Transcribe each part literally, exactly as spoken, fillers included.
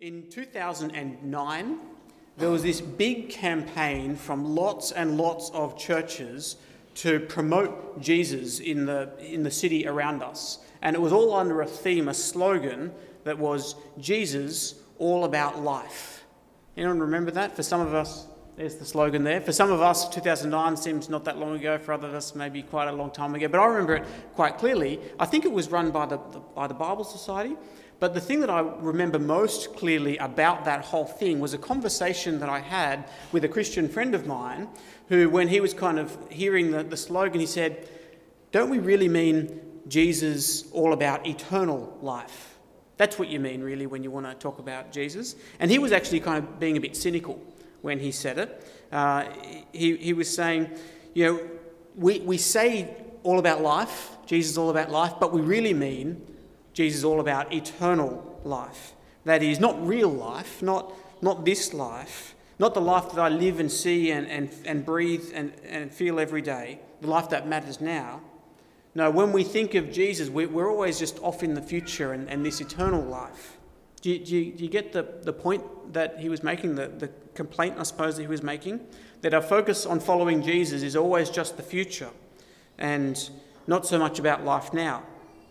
In two thousand nine, there was this big campaign from lots and lots of churches to promote Jesus in the in the city around us. And it was all under a theme, a slogan that was, Jesus, all about life. Anyone remember that? For some of us, there's the slogan there. For some of us, two thousand nine seems not that long ago. For others of us, maybe quite a long time ago. But I remember it quite clearly. I think it was run by the, the by the Bible Society. But the thing that I remember most clearly about that whole thing was a conversation that I had with a Christian friend of mine who, when he was kind of hearing the, the slogan, he said, don't we really mean Jesus all about eternal life? That's what you mean, really, when you want to talk about Jesus. And he was actually kind of being a bit cynical when he said it. Uh, he, he was saying, you know, we, we say all about life, Jesus all about life, but we really mean Jesus is all about eternal life. That is, not real life, not, not this life, not the life that I live and see and, and, and breathe and, and feel every day, the life that matters now. No, when we think of Jesus, we, we're always just off in the future and, and this eternal life. Do you, do you, do you get the, the point that he was making, the, the complaint, I suppose, that he was making? That our focus on following Jesus is always just the future and not so much about life now.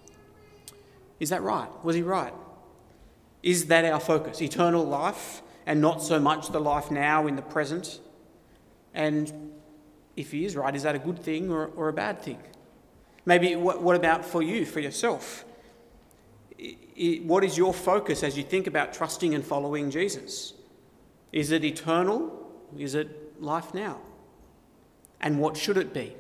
Is that right? Was he right? Is that our focus? Eternal life and not so much the life now in the present? And if he is right, is that a good thing or, or a bad thing? Maybe what, what about for you, for yourself? I, I, what is your focus as you think about trusting and following Jesus? Is it eternal? Is it life now? And what should it be?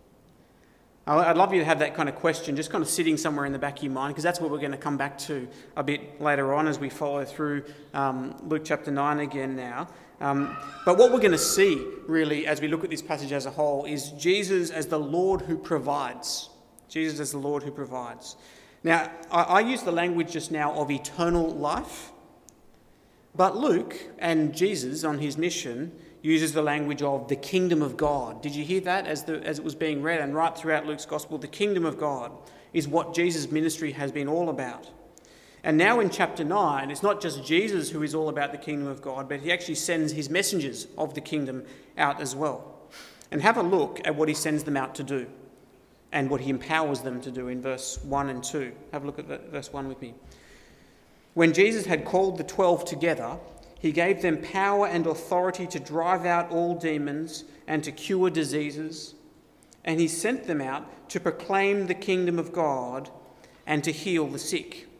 I'd love you to have that kind of question just kind of sitting somewhere in the back of your mind, because that's what we're going to come back to a bit later on as we follow through um, Luke chapter nine again now. Um, but what we're going to see, really, as we look at this passage as a whole, is Jesus as the Lord who provides. Jesus as the Lord who provides. Now, I, I used the language just now of eternal life, but Luke and Jesus on his mission uses the language of the kingdom of God. Did you hear that as the as it was being read? And right throughout Luke's gospel, the kingdom of God is what Jesus' ministry has been all about. And now in chapter nine, it's not just Jesus who is all about the kingdom of God, but he actually sends his messengers of the kingdom out as well. And have a look at what he sends them out to do and what he empowers them to do in verse one and two. Have a look at verse one with me. When Jesus had called the twelve together, he gave them power and authority to drive out all demons and to cure diseases. And he sent them out to proclaim the kingdom of God and to heal the sick.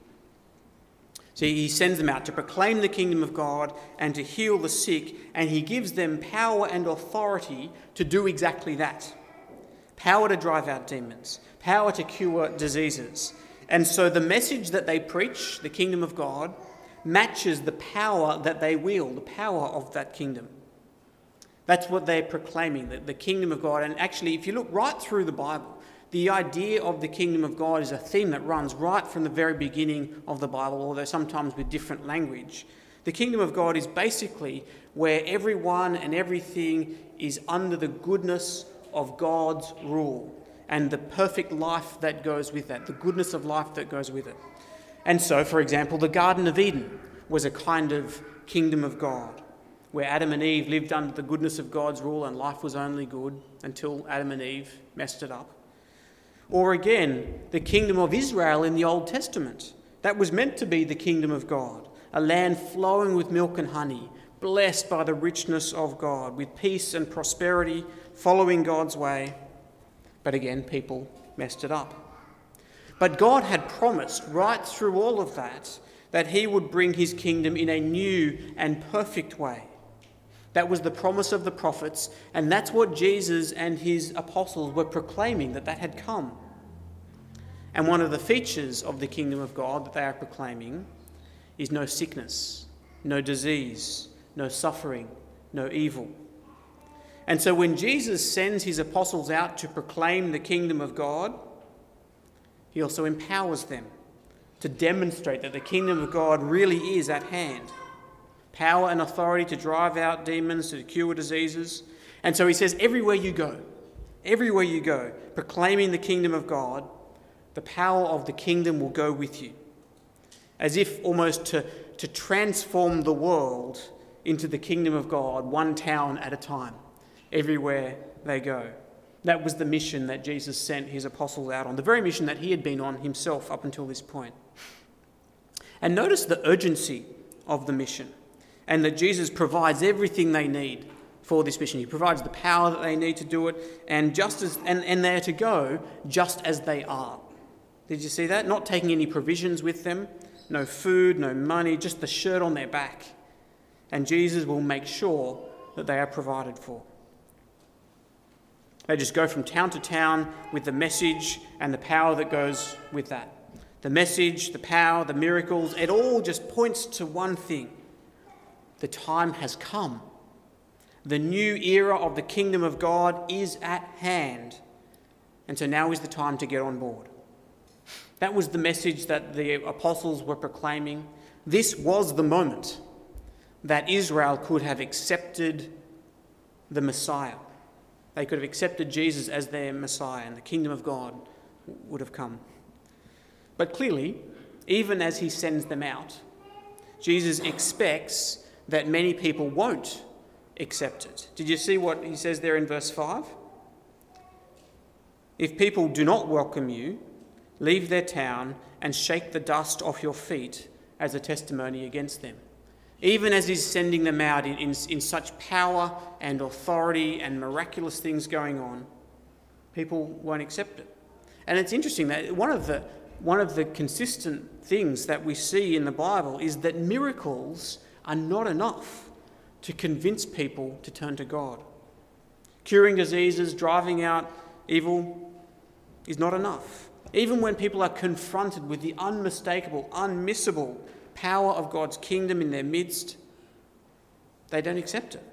So he sends them out to proclaim the kingdom of God and to heal the sick. And he gives them power and authority to do exactly that. Power to drive out demons. Power to cure diseases. And so the message that they preach, the kingdom of God, matches the power that they wield, the power of that kingdom. That's what they're proclaiming, the, the kingdom of God. And actually, if you look right through the Bible, the idea of the kingdom of God is a theme that runs right from the very beginning of the Bible, although sometimes with different language. The kingdom of God is basically where everyone and everything is under the goodness of God's rule and the perfect life that goes with that, the goodness of life that goes with it. And so, for example, the Garden of Eden was a kind of kingdom of God, where Adam and Eve lived under the goodness of God's rule and life was only good until Adam and Eve messed it up. Or again, the kingdom of Israel in the Old Testament. That was meant to be the kingdom of God, a land flowing with milk and honey, blessed by the richness of God, with peace and prosperity, following God's way. But again, people messed it up. But God had promised right through all of that that he would bring his kingdom in a new and perfect way. That was the promise of the prophets, and that's what Jesus and his apostles were proclaiming, that that had come. And one of the features of the kingdom of God that they are proclaiming is no sickness, no disease, no suffering, no evil. And so when Jesus sends his apostles out to proclaim the kingdom of God, he also empowers them to demonstrate that the kingdom of God really is at hand. Power and authority to drive out demons, to cure diseases. And so he says, everywhere you go, everywhere you go, proclaiming the kingdom of God, the power of the kingdom will go with you. As if almost to, to transform the world into the kingdom of God, one town at a time, everywhere they go. That was the mission that Jesus sent his apostles out on, the very mission that he had been on himself up until this point. And notice the urgency of the mission, and that Jesus provides everything they need for this mission. He provides the power that they need to do it, and just as and, and they're to go just as they are. Did you see that? Not taking any provisions with them, no food, no money, just the shirt on their back. And Jesus will make sure that they are provided for. They just go from town to town with the message and the power that goes with that. The message, the power, the miracles, it all just points to one thing. The time has come. The new era of the kingdom of God is at hand. And so now is the time to get on board. That was the message that the apostles were proclaiming. This was the moment that Israel could have accepted the Messiah. They could have accepted Jesus as their Messiah, and the kingdom of God would have come. But clearly, even as he sends them out, Jesus expects that many people won't accept it. Did you see what he says there in verse five? If people do not welcome you, leave their town and shake the dust off your feet as a testimony against them. Even as he's sending them out in, in, in such power and authority and miraculous things going on, people won't accept it. And it's interesting that one of the one of the consistent things that we see in the Bible is that miracles are not enough to convince people to turn to God. Curing diseases, driving out evil is not enough. Even when people are confronted with the unmistakable, unmissable power of God's kingdom in their midst, they don't accept it.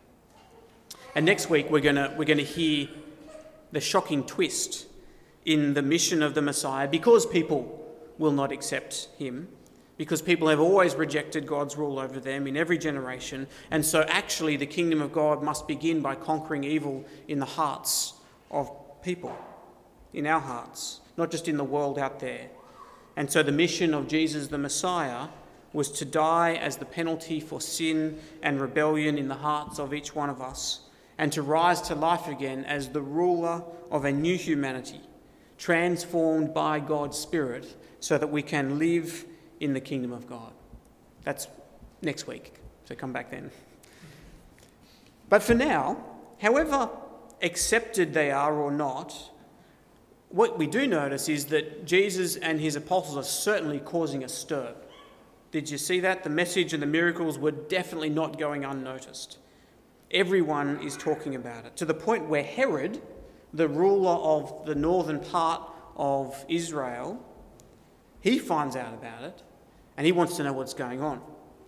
And next week we're going to we're going to hear the shocking twist in the mission of the Messiah, because people will not accept him, because people have always rejected God's rule over them in every generation. And so actually the kingdom of God must begin by conquering evil in the hearts of people, in our hearts, not just in the world out there. And so the mission of Jesus the Messiah was to die as the penalty for sin and rebellion in the hearts of each one of us, and to rise to life again as the ruler of a new humanity, transformed by God's Spirit so that we can live in the kingdom of God. That's next week, so come back then. But for now, however accepted they are or not, what we do notice is that Jesus and his apostles are certainly causing a stir. Did you see that? The message and the miracles were definitely not going unnoticed. Everyone is talking about it, to the point where Herod, the ruler of the northern part of Israel, he finds out about it and he wants to know what's going on.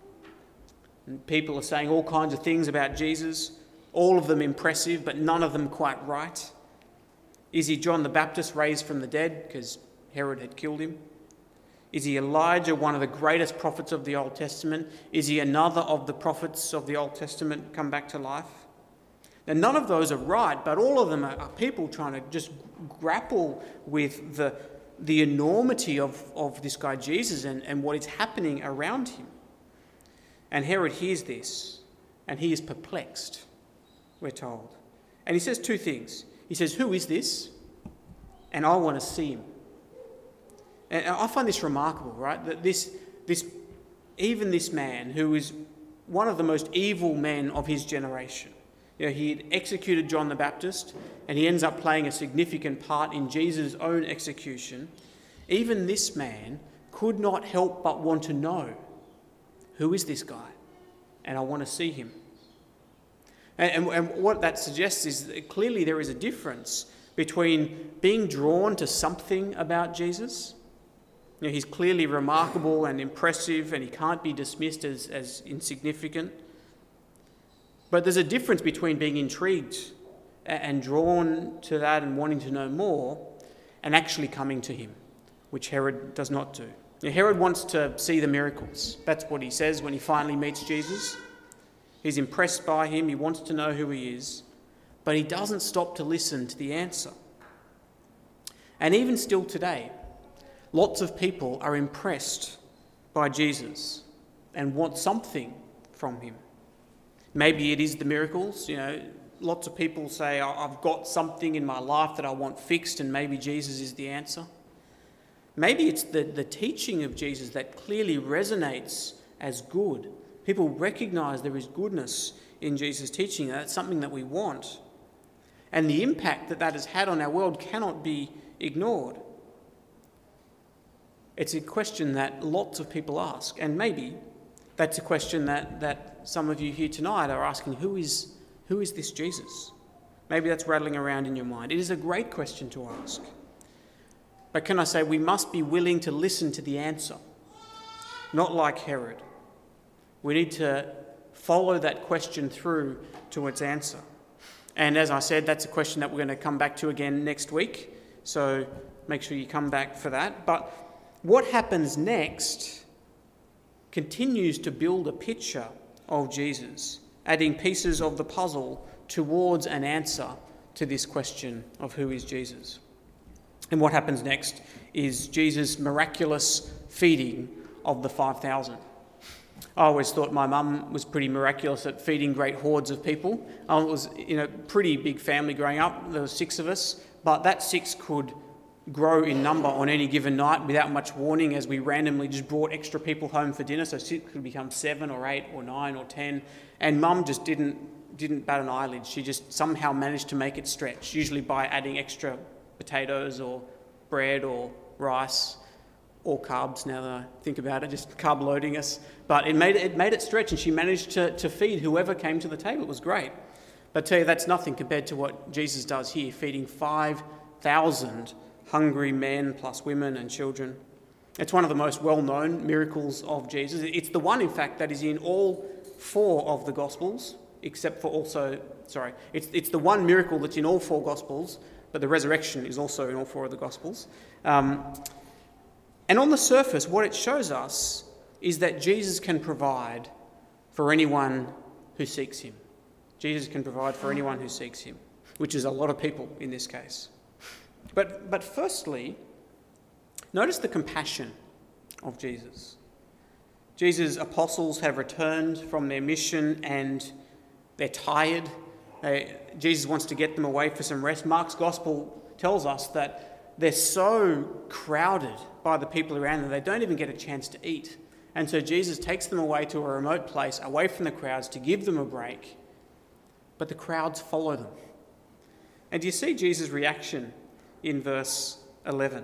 And people are saying all kinds of things about Jesus, all of them impressive, but none of them quite right. Is he John the Baptist raised from the dead because Herod had killed him? Is he Elijah, one of the greatest prophets of the Old Testament? Is he another of the prophets of the Old Testament come back to life? Now, none of those are right, but all of them are, are people trying to just grapple with the, the enormity of, of this guy Jesus and, and what is happening around him. And Herod hears this, and he is perplexed, we're told. And he says two things. He says, "Who is this? And I want to see him." And I find this remarkable, right? That this, this, even this man, who is one of the most evil men of his generation, you know, he had executed John the Baptist, and he ends up playing a significant part in Jesus' own execution. Even this man could not help but want to know, who is this guy? And I want to see him. And, and, and what that suggests is that clearly there is a difference between being drawn to something about Jesus. You know, he's clearly remarkable and impressive, and he can't be dismissed as, as insignificant. But there's a difference between being intrigued and drawn to that and wanting to know more, and actually coming to him, which Herod does not do. Now, Herod wants to see the miracles. That's what he says when he finally meets Jesus. He's impressed by him, he wants to know who he is, but he doesn't stop to listen to the answer. And even still today, lots of people are impressed by Jesus. and want something from him. Maybe it is the miracles. You know, lots of people say, I've got something in my life that I want fixed, and maybe Jesus is the answer. Maybe it's the, the teaching of Jesus that clearly resonates as good. People recognise there is goodness in Jesus' teaching. That's something that we want. And the impact that that has had on our world cannot be ignored. It's a question that lots of people ask, and maybe that's a question that, that some of you here tonight are asking, who is, who is this Jesus? Maybe that's rattling around in your mind. It is a great question to ask. But can I say, we must be willing to listen to the answer, not like Herod. We need to follow that question through to its answer. And as I said, that's a question that we're going to come back to again next week. So make sure you come back for that. But what happens next continues to build a picture of Jesus, adding pieces of the puzzle towards an answer to this question of who is Jesus. And what happens next is Jesus' miraculous feeding of the five thousand. I always thought my mum was pretty miraculous at feeding great hordes of people. Um, it was, you know, pretty big family growing up. There were six of us, but that six could grow in number on any given night without much warning, as we randomly just brought extra people home for dinner. So six could become seven or eight or nine or ten. And Mum just didn't didn't bat an eyelid. She just somehow managed to make it stretch, usually by adding extra potatoes or bread or rice. Or carbs, now that I think about it, just carb loading us. But it made it, it made it stretch, and she managed to, to feed whoever came to the table. It was great. But I tell you, that's nothing compared to what Jesus does here, feeding five thousand hungry men plus women and children. It's one of the most well-known miracles of Jesus. It's the one, in fact, that is in all four of the Gospels, except for also, sorry, it's, it's the one miracle that's in all four Gospels, but the resurrection is also in all four of the Gospels. Um, And on the surface, what it shows us is that Jesus can provide for anyone who seeks him. Jesus can provide for anyone who seeks him, which is a lot of people in this case. But, but firstly, notice the compassion of Jesus. Jesus' apostles have returned from their mission and they're tired. They, Jesus wants to get them away for some rest. Mark's gospel tells us that they're so crowded by the people around them, they don't even get a chance to eat. And so Jesus takes them away to a remote place, away from the crowds, to give them a break. But the crowds follow them. And do you see Jesus' reaction in verse eleven?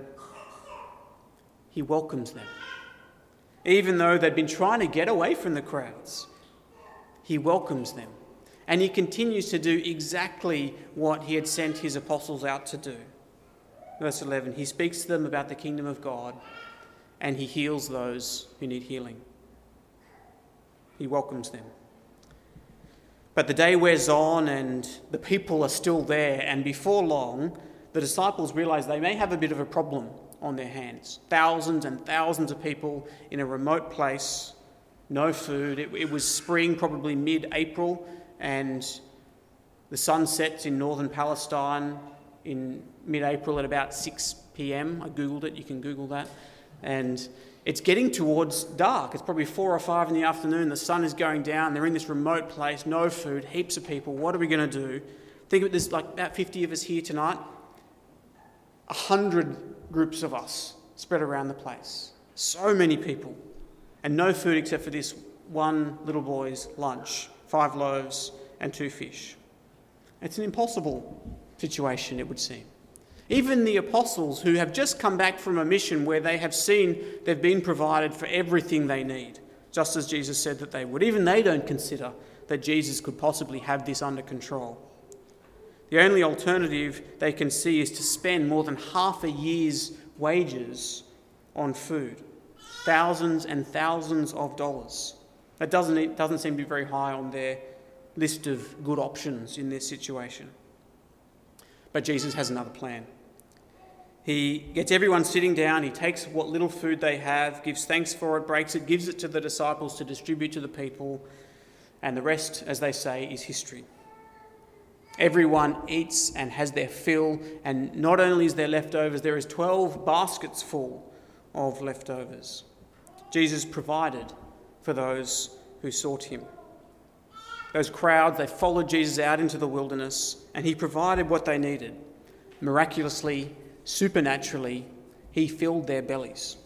He welcomes them. Even though they'd been trying to get away from the crowds, he welcomes them. And he continues to do exactly what he had sent his apostles out to do. Verse eleven, he speaks to them about the kingdom of God, and he heals those who need healing. He welcomes them. But the day wears on and the people are still there, and before long, the disciples realise they may have a bit of a problem on their hands. Thousands and thousands of people in a remote place, no food. It, it was spring, probably mid-April, and the sun sets in northern Palestine in mid-April at about six p.m. I googled it, you can Google that. And it's getting towards dark. It's probably four or five in the afternoon. The sun is going down. They're in this remote place, no food, heaps of people. What are we going to do? Think of it, there's like about fifty of us here tonight. A hundred groups of us spread around the place. So many people. And no food except for this one little boy's lunch. Five loaves and two fish. It's an impossible situation, it would seem. Even the apostles, who have just come back from a mission where they have seen they've been provided for everything they need, just as Jesus said that they would, even they don't consider that Jesus could possibly have this under control. The only alternative they can see is to spend more than half a year's wages on food. Thousands and thousands of dollars. That doesn't, it doesn't seem to be very high on their list of good options in this situation. But Jesus has another plan. He gets everyone sitting down, he takes what little food they have, gives thanks for it, breaks it, gives it to the disciples to distribute to the people, and the rest, as they say, is history. Everyone eats and has their fill, and not only is there leftovers, there is twelve baskets full of leftovers. Jesus provided for those who sought him. Those crowds, they followed Jesus out into the wilderness, and he provided what they needed. Miraculously, supernaturally, he filled their bellies.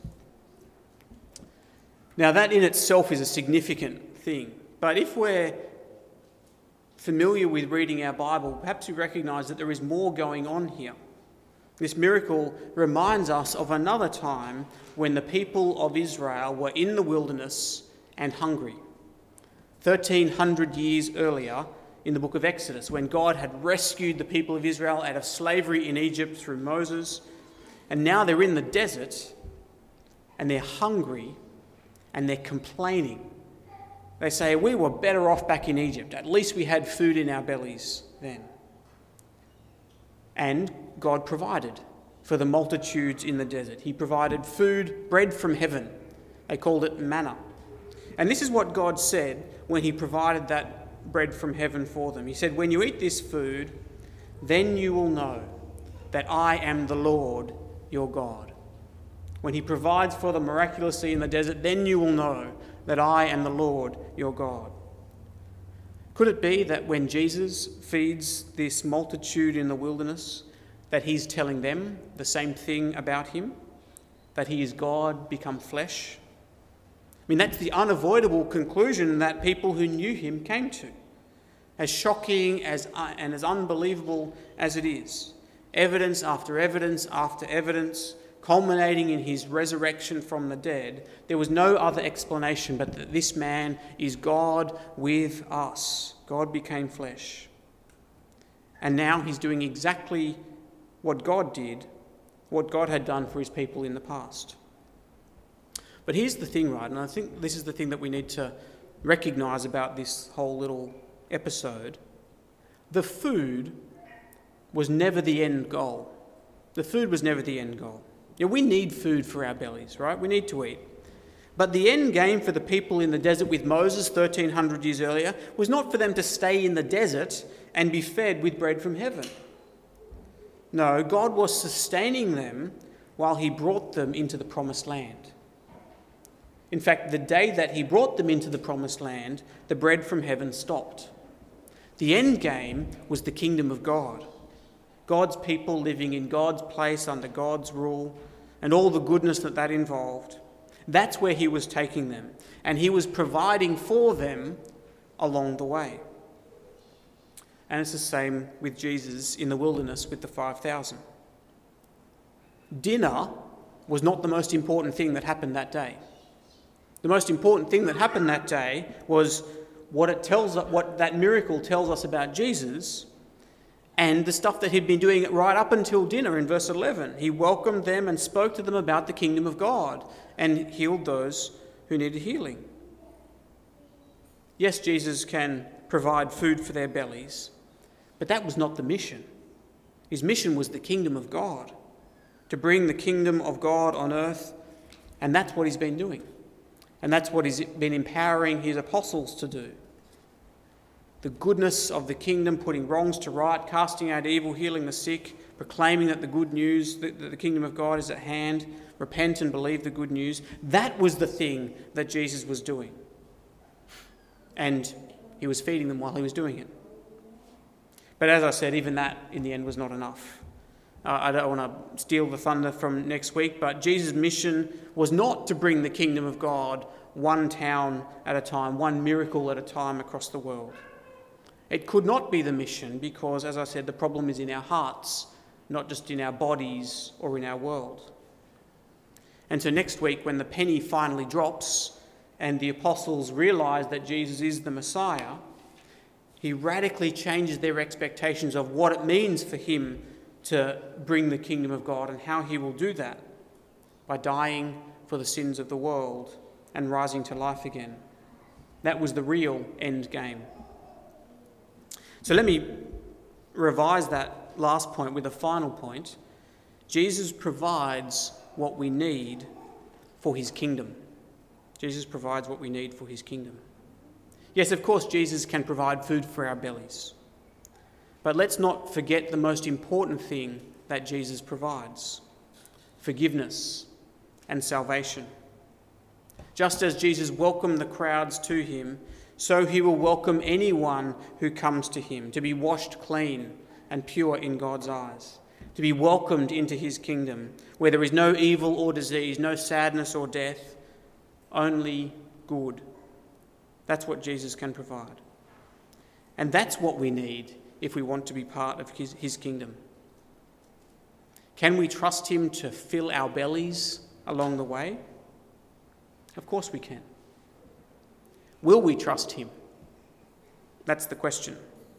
Now, that in itself is a significant thing. But if we're familiar with reading our Bible, perhaps we recognise that there is more going on here. This miracle reminds us of another time when the people of Israel were in the wilderness and hungry. thirteen hundred years earlier, in the book of Exodus, when God had rescued the people of Israel out of slavery in Egypt through Moses, and now they're in the desert and they're hungry and they're complaining. They say, we were better off back in Egypt. At least we had food in our bellies then. And God provided for the multitudes in the desert. He provided food, bread from heaven. They called it manna. And this is what God said when he provided that bread from heaven for them. He said, when you eat this food, then you will know that I am the Lord your God. When he provides for them miraculously in the desert, then you will know that I am the Lord your God. Could it be that when Jesus feeds this multitude in the wilderness, that he's telling them the same thing about him? That he is God become flesh? I mean, that's the unavoidable conclusion that people who knew him came to. As shocking as uh, and as unbelievable as it is, evidence after evidence after evidence, culminating in his resurrection from the dead, there was no other explanation but that this man is God with us. God became flesh. And now he's doing exactly what God did, what God had done for his people in the past. But here's the thing, right, and I think this is the thing that we need to recognise about this whole little episode. The food was never the end goal. The food was never the end goal. Yeah, we need food for our bellies, right? We need to eat. But the end game for the people in the desert with Moses thirteen hundred years earlier was not for them to stay in the desert and be fed with bread from heaven. No, God was sustaining them while he brought them into the promised land. In fact, the day that he brought them into the promised land, the bread from heaven stopped. The end game was the kingdom of God. God's people living in God's place under God's rule and all the goodness that that involved. That's where he was taking them, and he was providing for them along the way. And it's the same with Jesus in the wilderness with the five thousand. Dinner was not the most important thing that happened that day. The most important thing that happened that day was what it tells what that miracle tells us about Jesus, and the stuff that he'd been doing right up until dinner in verse eleven. He welcomed them and spoke to them about the kingdom of God and healed those who needed healing. Yes, Jesus can provide food for their bellies, but that was not the mission. His mission was the kingdom of God, to bring the kingdom of God on earth, and that's what he's been doing. And that's what he's been empowering his apostles to do. The goodness of the kingdom, putting wrongs to right, casting out evil, healing the sick, proclaiming that the good news, that the kingdom of God is at hand, repent and believe the good news. That was the thing that Jesus was doing. And he was feeding them while he was doing it. But as I said, even that in the end was not enough. Uh, I don't want to steal the thunder from next week, but Jesus' mission was not to bring the kingdom of God one town at a time, one miracle at a time across the world. It could not be the mission because, as I said, the problem is in our hearts, not just in our bodies or in our world. And so next week, when the penny finally drops and the apostles realise that Jesus is the Messiah, he radically changes their expectations of what it means for him to bring the kingdom of God and how he will do that by dying for the sins of the world and rising to life again. That was the real end game. So let me revise that last point with a final point. Jesus provides what we need for his kingdom. Jesus provides what we need for his kingdom. Yes, of course, Jesus can provide food for our bellies. But let's not forget the most important thing that Jesus provides: forgiveness and salvation. Just as Jesus welcomed the crowds to him, so he will welcome anyone who comes to him to be washed clean and pure in God's eyes, to be welcomed into his kingdom, where there is no evil or disease, no sadness or death, only good. That's what Jesus can provide. And that's what we need if we want to be part of his, his kingdom. Can we trust him to fill our bellies along the way? Of course we can. Will we trust him? That's the question.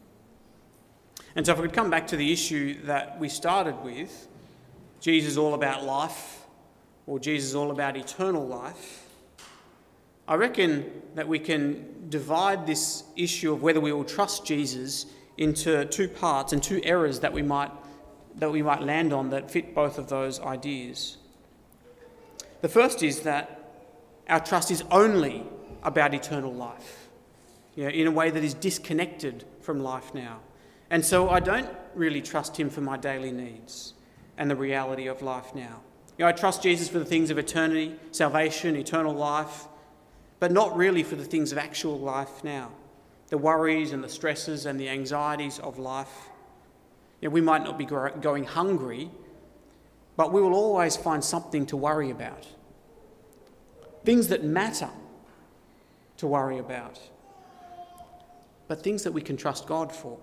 And so if we could come back to the issue that we started with, Jesus all about life, or Jesus all about eternal life, I reckon that we can divide this issue of whether we will trust Jesus into two parts and two errors that we might that we might land on that fit both of those ideas. The first is that our trust is only about eternal life, you know, in a way that is disconnected from life now. And so I don't really trust him for my daily needs and the reality of life now. You know, I trust Jesus for the things of eternity, salvation, eternal life, but not really for the things of actual life now, the worries and the stresses and the anxieties of life. You know, we might not be going hungry, but we will always find something to worry about. Things that matter to worry about, but things that we can trust God for.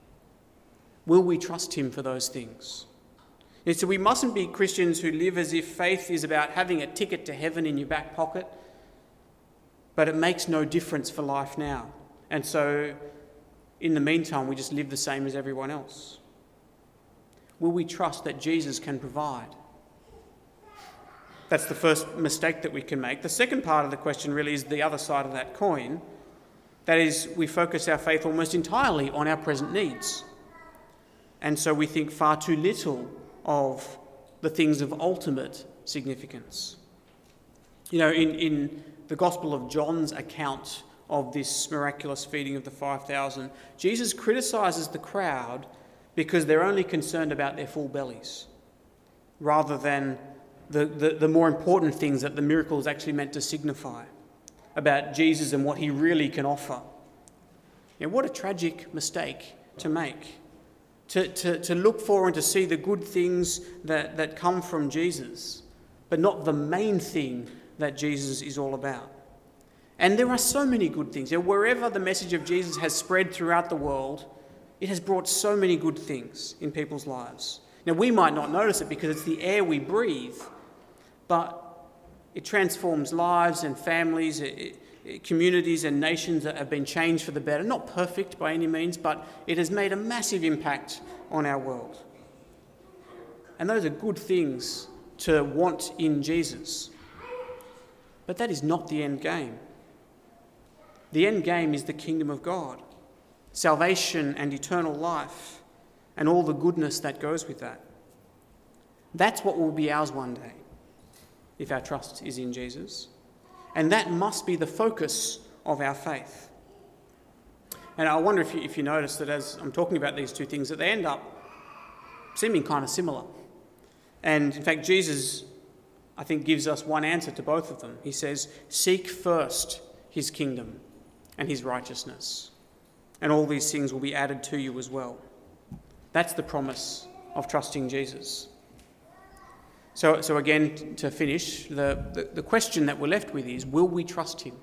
Will we trust him for those things? And so we mustn't be Christians who live as if faith is about having a ticket to heaven in your back pocket, but it makes no difference for life now. And so in the meantime, we just live the same as everyone else. Will we trust that Jesus can provide? That's the first mistake that we can make. The second part of the question really is the other side of that coin. That is, we focus our faith almost entirely on our present needs. And so we think far too little of the things of ultimate significance. You know, in, in the Gospel of John's account of this miraculous feeding of the five thousand, Jesus criticises the crowd because they're only concerned about their full bellies, rather than the, the, the more important things that the miracle is actually meant to signify about Jesus and what he really can offer. You know, what a tragic mistake to make. To, to, to look for and to see the good things that, that come from Jesus, but not the main thing that Jesus is all about. And there are so many good things. You know, wherever the message of Jesus has spread throughout the world, it has brought so many good things in people's lives. Now, we might not notice it because it's the air we breathe, but it transforms lives and families, it, it, communities and nations that have been changed for the better. Not perfect by any means, but it has made a massive impact on our world. And those are good things to want in Jesus. But that is not the end game. The end game is the kingdom of God, salvation and eternal life, and all the goodness that goes with that. That's what will be ours one day, if our trust is in Jesus. And that must be the focus of our faith. And I wonder if you, if you notice that as I'm talking about these two things, that they end up seeming kind of similar. And in fact, Jesus, I think, gives us one answer to both of them. He says, seek first his kingdom and his righteousness, and all these things will be added to you as well. That's the promise of trusting Jesus. So, so again, to finish, the, the, the question that we're left with is, will we trust him?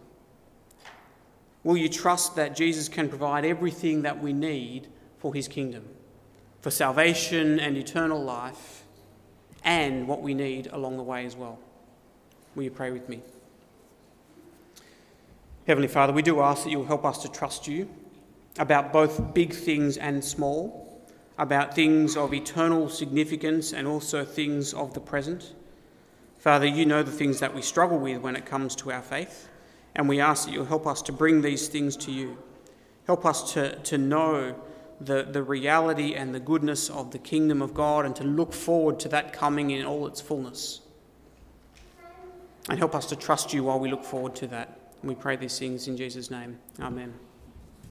Will you trust that Jesus can provide everything that we need for his kingdom, for salvation and eternal life, and what we need along the way as well? Will you pray with me? Heavenly Father, we do ask that you'll help us to trust you about both big things and small, about things of eternal significance and also things of the present. Father, you know the things that we struggle with when it comes to our faith, and we ask that you'll help us to bring these things to you. Help us to, to know the, the reality and the goodness of the kingdom of God and to look forward to that coming in all its fullness. And help us to trust you while we look forward to that. And we pray these things in Jesus' name. Amen.